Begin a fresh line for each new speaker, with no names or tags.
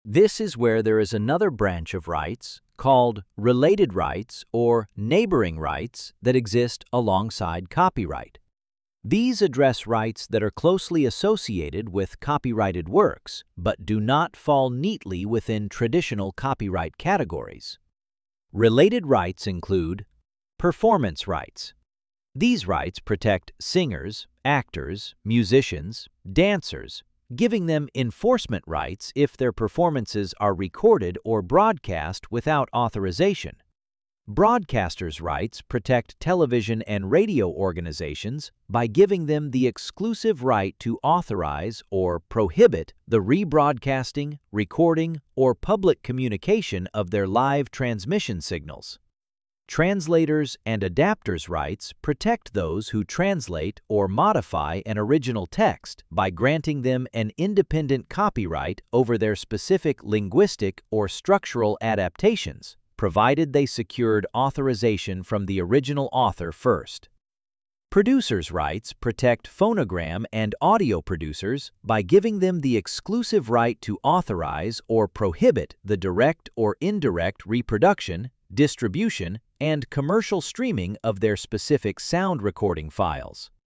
This is where there is another branch of rights called related rights or neighboring rights that exist alongside copyright. These address rights that are closely associated with copyrighted works but do not fall neatly within traditional copyright categories. Related rights include performance rights. These rights protect singers, actors, musicians, dancers, giving them enforcement rights if their performances are recorded or broadcast without authorization. Broadcasters' rights protect television and radio organizations by giving them the exclusive right to authorize or prohibit the rebroadcasting, recording, or public communication of their live transmission signals. Translators' and adapters' rights protect those who translate or modify an original text by granting them an independent copyright over their specific linguistic or structural adaptations, provided they secured authorization from the original author first. Producers' rights protect phonogram and audio producers by giving them the exclusive right to authorize or prohibit the direct or indirect reproduction, distribution, and commercial streaming of their specific sound recording files.